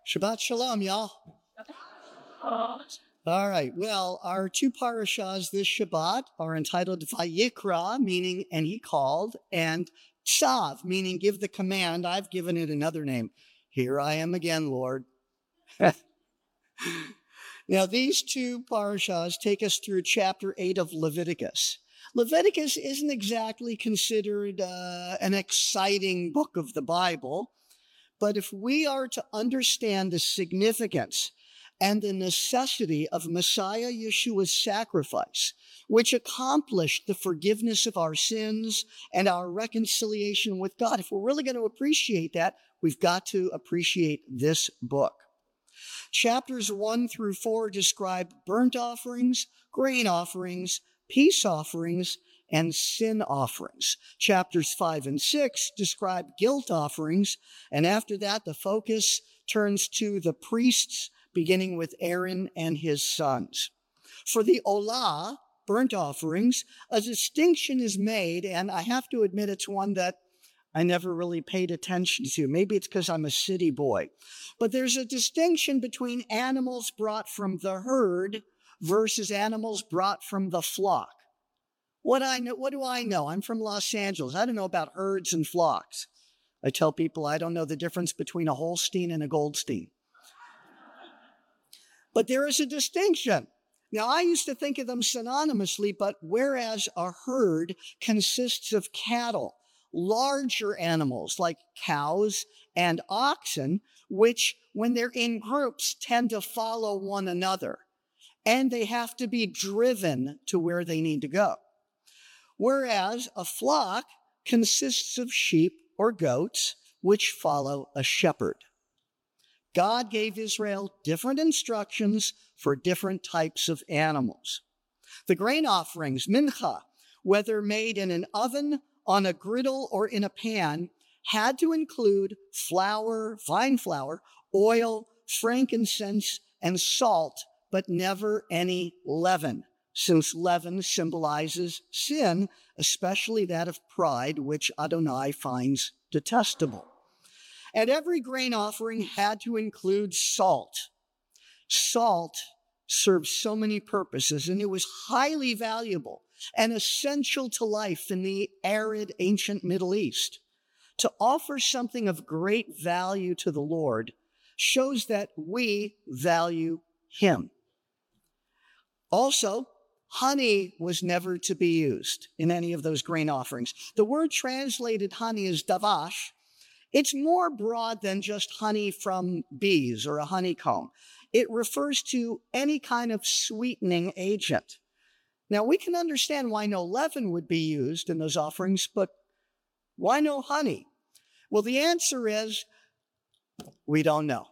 Shabbat Shalom, y'all. All right. Well, our two parashas this Shabbat are entitled Vayikra, meaning and he called, and Tzav, meaning give the command. I've given it another name. Here I am again, Lord. Now, these two parashas take us through chapter 8 of Leviticus. Leviticus isn't exactly considered an exciting book of the Bible, but if we are to understand the significance and the necessity of Messiah Yeshua's sacrifice, which accomplished the forgiveness of our sins and our reconciliation with God, if we're really going to appreciate that, we've got to appreciate this book. Chapters 1 through 4 describe burnt offerings, grain offerings, peace offerings, and sin offerings. Chapters 5 and 6 describe guilt offerings, and after that, the focus turns to the priests, beginning with Aaron and his sons. For the Olah, burnt offerings, a distinction is made, and I have to admit it's one that I never really paid attention to. Maybe it's because I'm a city boy. But there's a distinction between animals brought from the herd versus animals brought from the flock. What do I know? I'm from Los Angeles. I don't know about herds and flocks. I tell people I don't know the difference between a Holstein and a Goldstein. But there is a distinction. Now, I used to think of them synonymously, but whereas a herd consists of cattle, larger animals like cows and oxen, which when they're in groups tend to follow one another, and they have to be driven to where they need to go. Whereas a flock consists of sheep or goats, which follow a shepherd. God gave Israel different instructions for different types of animals. The grain offerings, mincha, whether made in an oven, on a griddle, or in a pan, had to include flour, fine flour, oil, frankincense, and salt, but never any leaven, since leaven symbolizes sin, especially that of pride, which Adonai finds detestable. And every grain offering had to include salt. Salt served so many purposes, and it was highly valuable and essential to life in the arid ancient Middle East. To offer something of great value to the Lord shows that we value him. Also, honey was never to be used in any of those grain offerings. The word translated honey is davash. It's more broad than just honey from bees or a honeycomb. It refers to any kind of sweetening agent. Now, we can understand why no leaven would be used in those offerings, but why no honey? Well, the answer is, we don't know.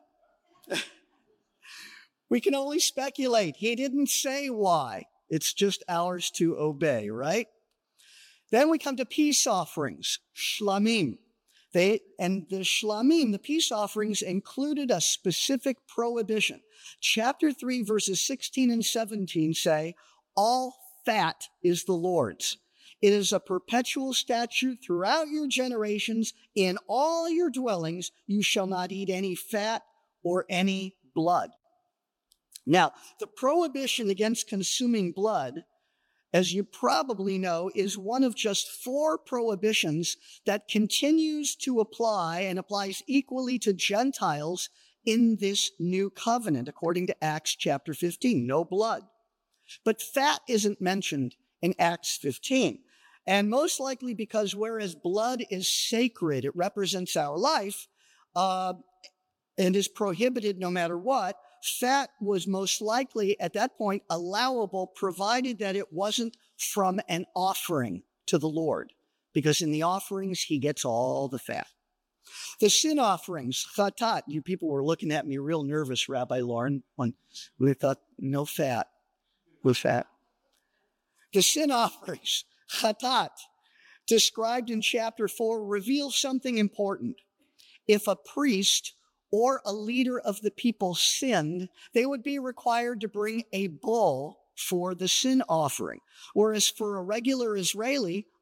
We can only speculate. He didn't say why. It's just ours to obey, right? Then we come to peace offerings, shlamim. The shlamim, the peace offerings, included a specific prohibition. Chapter 3, verses 16 and 17 say, all fat is the Lord's. It is a perpetual statute throughout your generations. In all your dwellings, you shall not eat any fat or any blood. Now, the prohibition against consuming blood, as you probably know, is one of just 4 prohibitions that continues to apply and applies equally to Gentiles in this new covenant, according to Acts chapter 15, no blood. But fat isn't mentioned in Acts 15. And most likely because whereas blood is sacred, it represents our life, and is prohibited no matter what, fat was most likely at that point allowable, provided that it wasn't from an offering to the Lord, because in the offerings, he gets all the fat. The sin offerings, chatat, you people were looking at me real nervous, Rabbi Lauren, when we thought no fat was fat. The sin offerings, chatat, described in chapter 4, reveal something important. If a priest or a leader of the people sinned, they would be required to bring a bull for the sin offering. Whereas for a regular Israeli,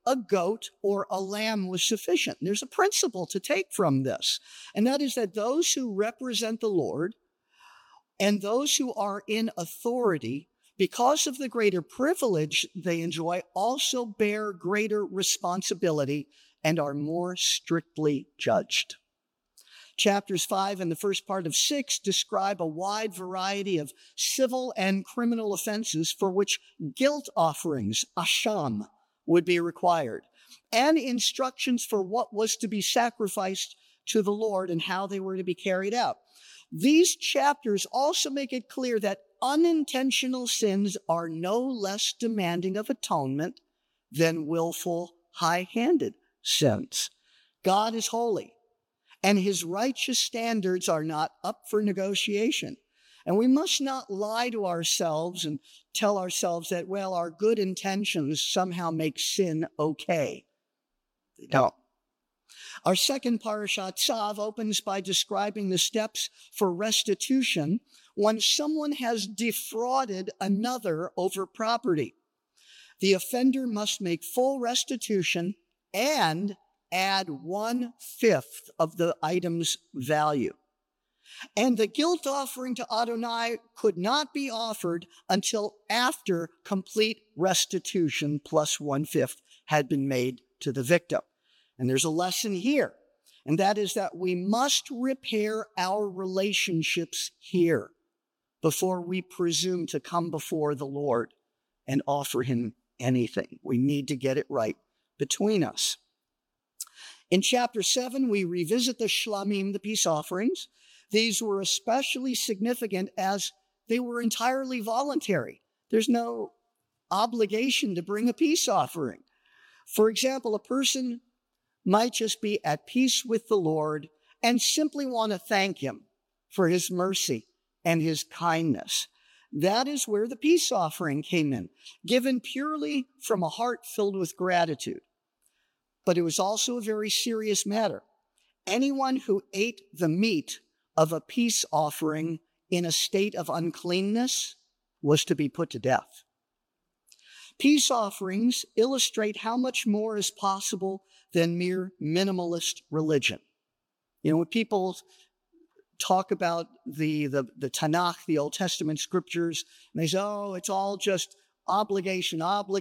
a goat or a lamb was sufficient. There's a principle to take from this, and that is that those who represent the Lord and those who are in authority, because of the greater privilege they enjoy, also bear greater responsibility and are more strictly judged. Chapters 5 and the first part of 6 describe a wide variety of civil and criminal offenses for which guilt offerings, asham, would be required, and instructions for what was to be sacrificed to the Lord and how they were to be carried out. These chapters also make it clear that unintentional sins are no less demanding of atonement than willful, high-handed sins. God is holy, and his righteous standards are not up for negotiation. And we must not lie to ourselves and tell ourselves that, well, our good intentions somehow make sin okay. They don't. Our second parashat, Tzav, opens by describing the steps for restitution when someone has defrauded another over property. The offender must make full restitution and add 1/5 of the item's value. And the guilt offering to Adonai could not be offered until after complete restitution plus 1/5 had been made to the victim. And there's a lesson here, and that is that we must repair our relationships here before we presume to come before the Lord and offer him anything. We need to get it right between us. In chapter 7, we revisit the shlamim, the peace offerings. These were especially significant as they were entirely voluntary. There's no obligation to bring a peace offering. For example, a person might just be at peace with the Lord and simply want to thank him for his mercy and his kindness. That is where the peace offering came in, given purely from a heart filled with gratitude. But it was also a very serious matter. Anyone who ate the meat of a peace offering in a state of uncleanness was to be put to death. Peace offerings illustrate how much more is possible than mere minimalist religion. You know, when people talk about the Tanakh, the Old Testament scriptures, and they say, oh, it's all just obligation,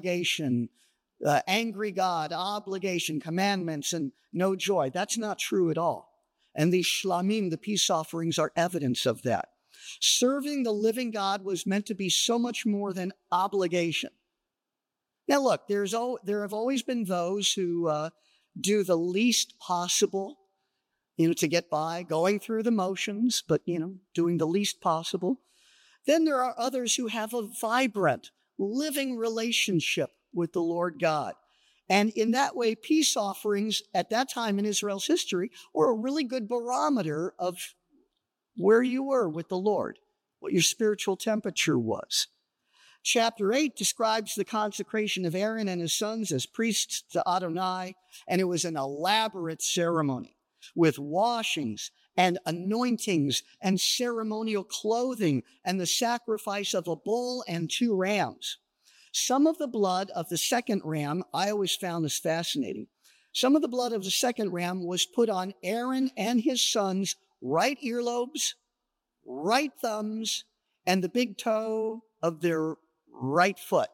angry God, obligation, commandments, and no joy. That's not true at all. And these shlamim, the peace offerings, are evidence of that. Serving the living God was meant to be so much more than obligation. Now, look, there have always been those who do the least possible, to get by, going through the motions, but, doing the least possible. Then there are others who have a vibrant, living relationship with the Lord God. And in that way, peace offerings at that time in Israel's history were a really good barometer of where you were with the Lord, what your spiritual temperature was. Chapter 8 describes the consecration of Aaron and his sons as priests to Adonai, and it was an elaborate ceremony with washings and anointings and ceremonial clothing and the sacrifice of a bull and 2 rams. Some of the blood of the second ram, I always found this fascinating. Some of the blood of the second ram was put on Aaron and his sons' right earlobes, right thumbs, and the big toe of their right foot.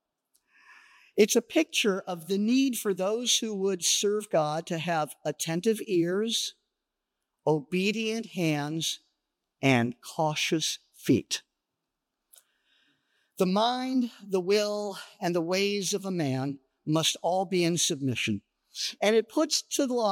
It's a picture of the need for those who would serve God to have attentive ears, obedient hands, and cautious feet. The mind, the will, and the ways of a man must all be in submission. And it puts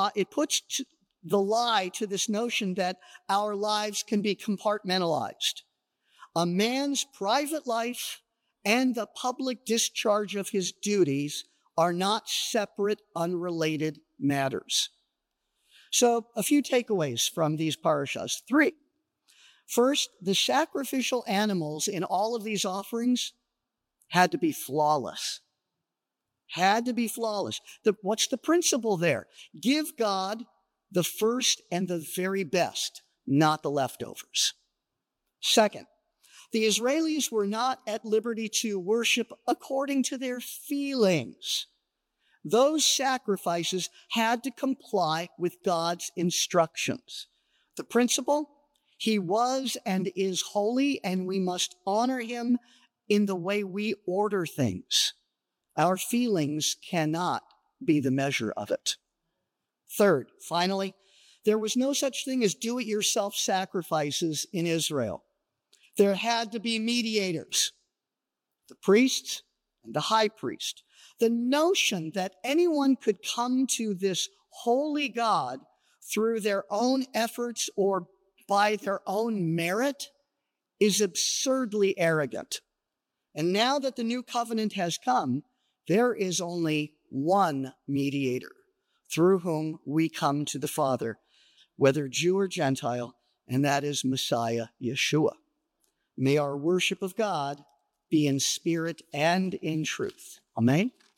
the lie to this notion that our lives can be compartmentalized. A man's private life and the public discharge of his duties are not separate, unrelated matters. So, a few takeaways from these parashas. 3. First, the sacrificial animals in all of these offerings had to be flawless. Had to be flawless. What's the principle there? Give God the first and the very best, not the leftovers. Second, the Israelis were not at liberty to worship according to their feelings. those sacrifices had to comply with God's instructions. The principle, he was and is holy, and we must honor him in the way we order things. Our feelings cannot be the measure of it. Third, finally, there was no such thing as do-it-yourself sacrifices in Israel. There had to be mediators, the priests and the high priest. The notion that anyone could come to this holy God through their own efforts or by their own merit is absurdly arrogant. And now that the new covenant has come, there is only one mediator through whom we come to the Father, whether Jew or Gentile, and that is Messiah Yeshua. May our worship of God be in spirit and in truth. Amen.